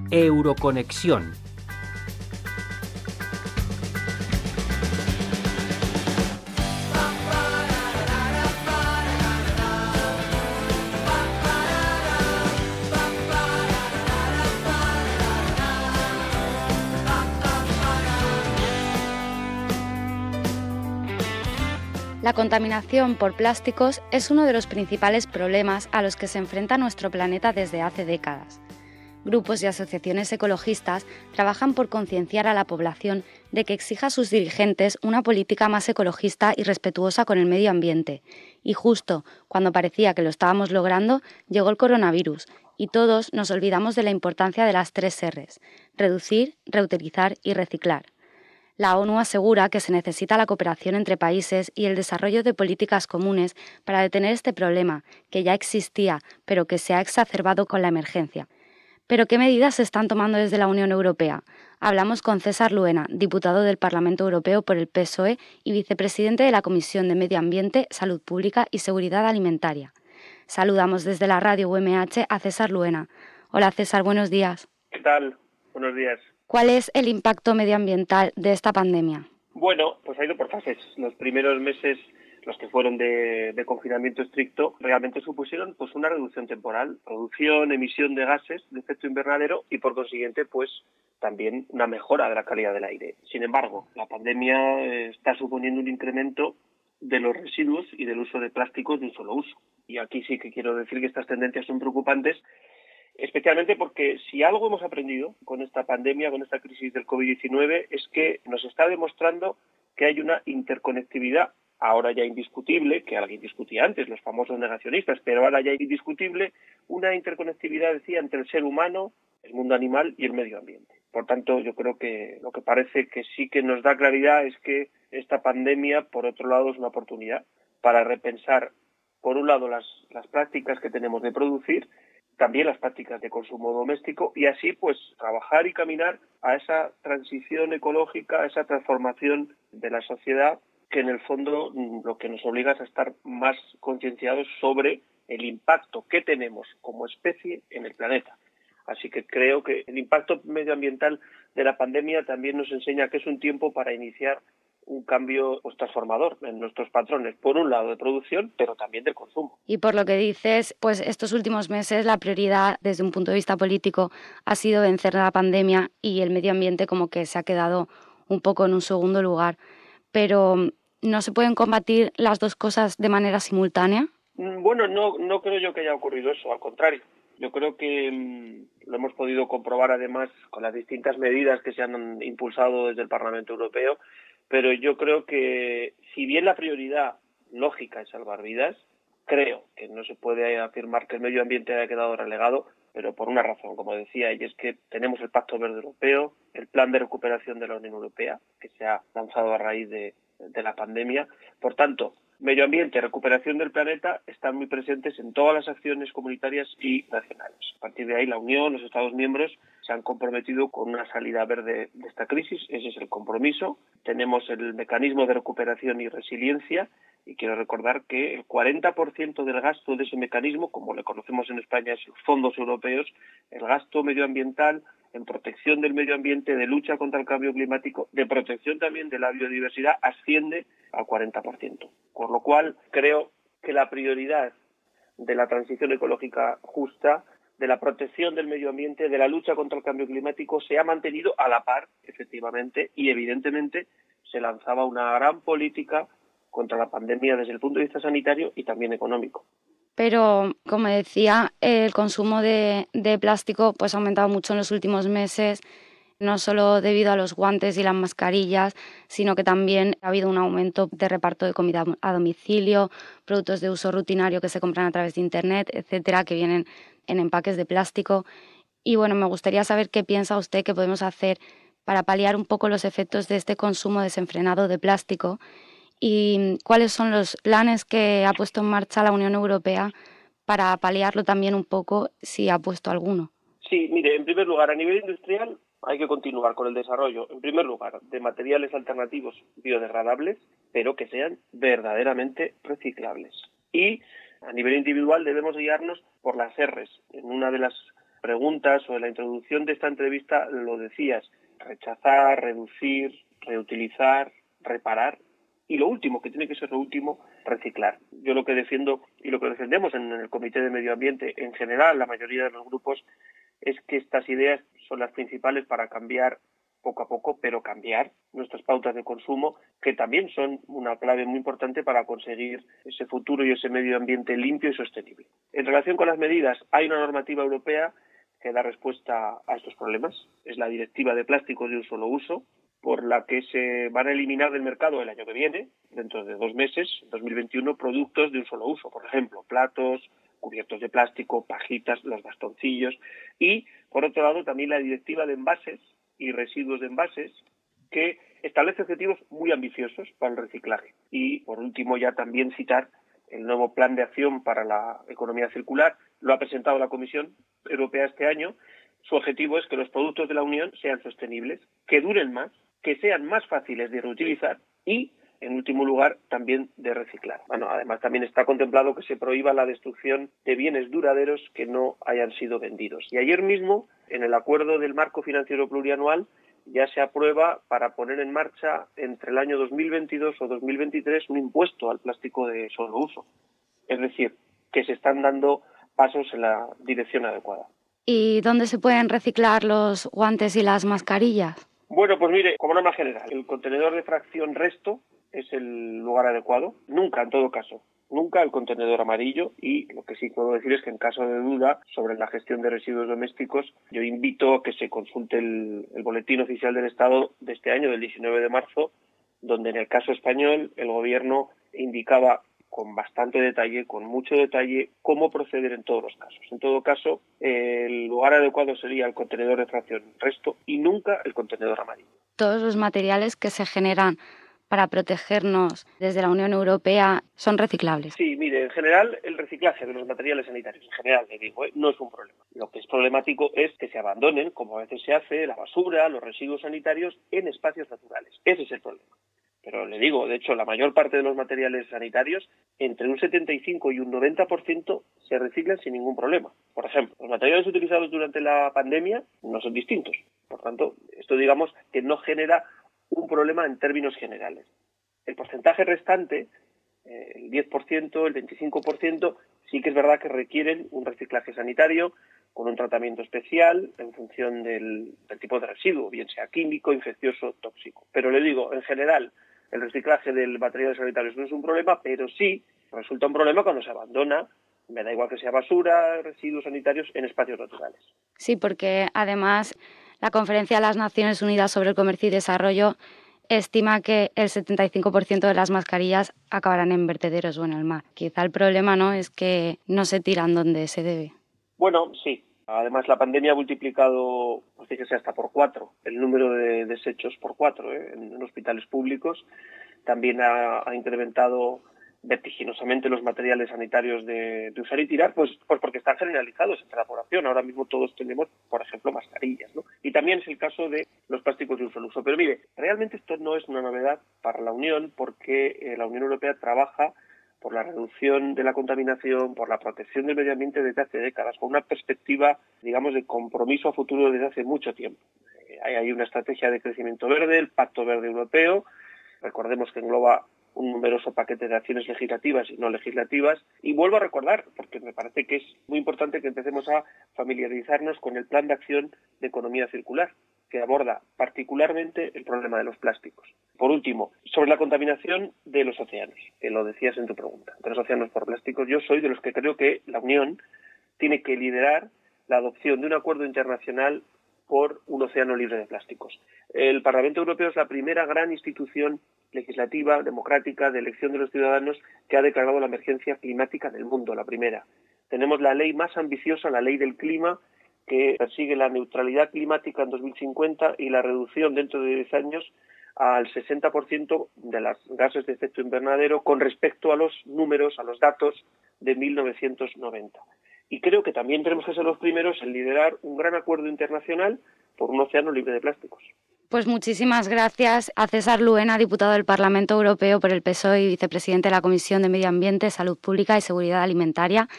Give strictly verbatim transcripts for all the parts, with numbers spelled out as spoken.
Euroconexión. La contaminación por plásticos es uno de los principales problemas a los que se enfrenta nuestro planeta desde hace décadas. Grupos y asociaciones ecologistas trabajan por concienciar a la población de que exija a sus dirigentes una política más ecologista y respetuosa con el medio ambiente. Y justo cuando parecía que lo estábamos logrando, llegó el coronavirus y todos nos olvidamos de la importancia de las tres erres: reducir, reutilizar y reciclar. La ONU asegura que se necesita la cooperación entre países y el desarrollo de políticas comunes para detener este problema, que ya existía, pero que se ha exacerbado con la emergencia. ¿Pero qué medidas se están tomando desde la Unión Europea? Hablamos con César Luena, diputado del Parlamento Europeo por el P S O E y vicepresidente de la Comisión de Medio Ambiente, Salud Pública y Seguridad Alimentaria. Saludamos desde la radio U M H a César Luena. Hola César, buenos días. ¿Qué tal? Buenos días. ¿Cuál es el impacto medioambiental de esta pandemia? Bueno, pues ha ido por fases. Los primeros meses, los que fueron de, de confinamiento estricto, realmente supusieron pues una reducción temporal, reducción, emisión de gases de efecto invernadero y por consiguiente pues también una mejora de la calidad del aire. Sin embargo, la pandemia eh, está suponiendo un incremento de los residuos y del uso de plásticos de un solo uso. Y aquí sí que quiero decir que estas tendencias son preocupantes, especialmente porque si algo hemos aprendido con esta pandemia, con esta crisis del covid diecinueve, es que nos está demostrando que hay una interconectividad, ahora ya indiscutible, que alguien discutía antes, los famosos negacionistas, pero ahora ya indiscutible, una interconectividad, decía, entre el ser humano, el mundo animal y el medio ambiente. Por tanto, yo creo que lo que parece que sí que nos da claridad es que esta pandemia, por otro lado, es una oportunidad para repensar, por un lado, las, las prácticas que tenemos de producir, también las prácticas de consumo doméstico y así pues trabajar y caminar a esa transición ecológica, a esa transformación de la sociedad que en el fondo lo que nos obliga es a estar más concienciados sobre el impacto que tenemos como especie en el planeta. Así que creo que el impacto medioambiental de la pandemia también nos enseña que es un tiempo para iniciar un cambio pues, transformador en nuestros patrones, por un lado de producción, pero también del consumo. Y por lo que dices, pues estos últimos meses la prioridad desde un punto de vista político ha sido vencer la pandemia y el medio ambiente como que se ha quedado un poco en un segundo lugar. Pero ¿no se pueden combatir las dos cosas de manera simultánea? Bueno, no, no creo yo que haya ocurrido eso, al contrario. Yo creo que mmm, lo hemos podido comprobar además con las distintas medidas que se han impulsado desde el Parlamento Europeo, pero yo creo que si bien la prioridad lógica es salvar vidas, creo que no se puede afirmar que el medio ambiente haya quedado relegado, pero por una razón, como decía, y es que tenemos el Pacto Verde Europeo, el Plan de Recuperación de la Unión Europea, que se ha lanzado a raíz de, de la pandemia. Por tanto, medio ambiente, recuperación del planeta están muy presentes en todas las acciones comunitarias y nacionales. A partir de ahí, la Unión, los Estados miembros se han comprometido con una salida verde de esta crisis. Ese es el compromiso. Tenemos el mecanismo de recuperación y resiliencia y quiero recordar que el cuarenta por ciento del gasto de ese mecanismo, como le conocemos en España, es los fondos europeos, el gasto medioambiental en protección del medio ambiente, de lucha contra el cambio climático, de protección también de la biodiversidad, asciende al cuarenta por ciento. Por lo cual, creo que la prioridad de la transición ecológica justa, de la protección del medio ambiente, de la lucha contra el cambio climático, se ha mantenido a la par, efectivamente, y evidentemente se lanzaba una gran política contra la pandemia desde el punto de vista sanitario y también económico. Pero, como decía, el consumo de, de plástico pues, ha aumentado mucho en los últimos meses, no solo debido a los guantes y las mascarillas, sino que también ha habido un aumento de reparto de comida a domicilio, productos de uso rutinario que se compran a través de Internet, etcétera, que vienen en empaques de plástico. Y bueno, me gustaría saber qué piensa usted que podemos hacer para paliar un poco los efectos de este consumo desenfrenado de plástico y cuáles son los planes que ha puesto en marcha la Unión Europea para paliarlo también un poco, si ha puesto alguno. Sí, mire, en primer lugar, a nivel industrial hay que continuar con el desarrollo, en primer lugar, de materiales alternativos biodegradables, pero que sean verdaderamente reciclables. Y a nivel individual debemos guiarnos por las erres. En una de las preguntas o en la introducción de esta entrevista lo decías, rechazar, reducir, reutilizar, reparar y lo último, que tiene que ser lo último, reciclar. Yo lo que defiendo y lo que defendemos en el Comité de Medio Ambiente, en general, la mayoría de los grupos, es que estas ideas son las principales para cambiar poco a poco, pero cambiar nuestras pautas de consumo, que también son una clave muy importante para conseguir ese futuro y ese medio ambiente limpio y sostenible. En relación con las medidas, hay una normativa europea que da respuesta a estos problemas. Es la Directiva de Plásticos de un solo uso, por la que se van a eliminar del mercado el año que viene, dentro de dos meses, dos mil veintiuno, productos de un solo uso. Por ejemplo, platos, cubiertos de plástico, pajitas, los bastoncillos. Y, por otro lado, también la Directiva de Envases y Residuos de Envases, que establece objetivos muy ambiciosos para el reciclaje. Y, por último, ya también citar el nuevo Plan de Acción para la Economía Circular. Lo ha presentado la Comisión Europea este año. Su objetivo es que los productos de la Unión sean sostenibles, que duren más, que sean más fáciles de reutilizar y, en último lugar, también de reciclar. Bueno, además también está contemplado que se prohíba la destrucción de bienes duraderos que no hayan sido vendidos. Y ayer mismo, en el acuerdo del marco financiero plurianual, ya se aprueba para poner en marcha entre el año dos mil veintidós o dos mil veintitrés un impuesto al plástico de solo uso. Es decir, que se están dando pasos en la dirección adecuada. ¿Y dónde se pueden reciclar los guantes y las mascarillas? Bueno, pues mire, como norma general, el contenedor de fracción resto es el lugar adecuado. Nunca, en todo caso, nunca el contenedor amarillo. Y lo que sí puedo decir es que en caso de duda sobre la gestión de residuos domésticos, yo invito a que se consulte el, el Boletín Oficial del Estado de este año, del diecinueve de marzo, donde en el caso español el Gobierno indicaba con bastante detalle, con mucho detalle, cómo proceder en todos los casos. En todo caso, el lugar adecuado sería el contenedor de fracción resto y nunca el contenedor amarillo. Todos los materiales que se generan para protegernos desde la Unión Europea son reciclables. Sí, mire, en general el reciclaje de los materiales sanitarios, en general, le digo, ¿eh? no es un problema. Lo que es problemático es que se abandonen, como a veces se hace, la basura, los residuos sanitarios en espacios naturales. Ese es el problema. Pero le digo, de hecho, la mayor parte de los materiales sanitarios, entre un setenta y cinco y un noventa por ciento, se reciclan sin ningún problema. Por ejemplo, los materiales utilizados durante la pandemia no son distintos. Por tanto, esto digamos que no genera un problema en términos generales. El porcentaje restante, eh, el diez por ciento, el veinticinco por ciento, sí que es verdad que requieren un reciclaje sanitario con un tratamiento especial en función del, del tipo de residuo, bien sea químico, infeccioso, tóxico. Pero le digo, en general, el reciclaje del material sanitario no es un problema, pero sí resulta un problema cuando se abandona, me da igual que sea basura, residuos sanitarios, en espacios naturales. Sí, porque además la Conferencia de las Naciones Unidas sobre el Comercio y Desarrollo estima que el setenta y cinco por ciento de las mascarillas acabarán en vertederos o en el mar. Quizá el problema no es que no se tiran donde se debe. Bueno, sí. Además, la pandemia ha multiplicado, pues fíjese, hasta por cuatro el número de desechos por cuatro ¿eh? en, en hospitales públicos. También ha, ha incrementado vertiginosamente los materiales sanitarios de, de usar y tirar, pues, pues porque están generalizados entre la población. Ahora mismo todos tenemos, por ejemplo, mascarillas, ¿no? Y también es el caso de los plásticos de un solo uso. Pero mire, realmente esto no es una novedad para la Unión, porque eh, la Unión Europea trabaja por la reducción de la contaminación, por la protección del medio ambiente desde hace décadas, con una perspectiva, digamos, de compromiso a futuro desde hace mucho tiempo. Eh, hay, hay una estrategia de crecimiento verde, el Pacto Verde Europeo, recordemos que engloba un numeroso paquete de acciones legislativas y no legislativas, y vuelvo a recordar, porque me parece que es muy importante que empecemos a familiarizarnos con el Plan de Acción de Economía Circular, que aborda particularmente el problema de los plásticos. Por último, sobre la contaminación de los océanos, que lo decías en tu pregunta, de los océanos por plásticos, yo soy de los que creo que la Unión tiene que liderar la adopción de un acuerdo internacional por un océano libre de plásticos. El Parlamento Europeo es la primera gran institución legislativa, democrática, de elección de los ciudadanos que ha declarado la emergencia climática del mundo, la primera. Tenemos la ley más ambiciosa, la Ley del Clima, que persigue la neutralidad climática en dos mil cincuenta y la reducción dentro de diez años al sesenta por ciento de los gases de efecto invernadero con respecto a los números, a los datos de mil novecientos noventa. Y creo que también tenemos que ser los primeros en liderar un gran acuerdo internacional por un océano libre de plásticos. Pues muchísimas gracias a César Luena, diputado del Parlamento Europeo por el P S O E y vicepresidente de la Comisión de Medio Ambiente, Salud Pública y Seguridad Alimentaria.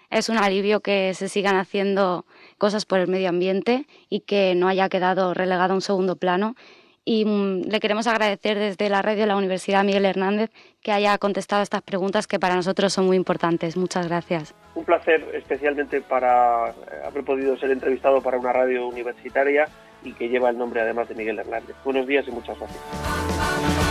Es un alivio que se sigan haciendo cosas por el medio ambiente y que no haya quedado relegado a un segundo plano. Y mmm, le queremos agradecer desde la radio de la Universidad Miguel Hernández que haya contestado estas preguntas que para nosotros son muy importantes. Muchas gracias. Un placer, especialmente para haber podido ser entrevistado para una radio universitaria y que lleva el nombre además de Miguel Hernández. Buenos días y muchas gracias.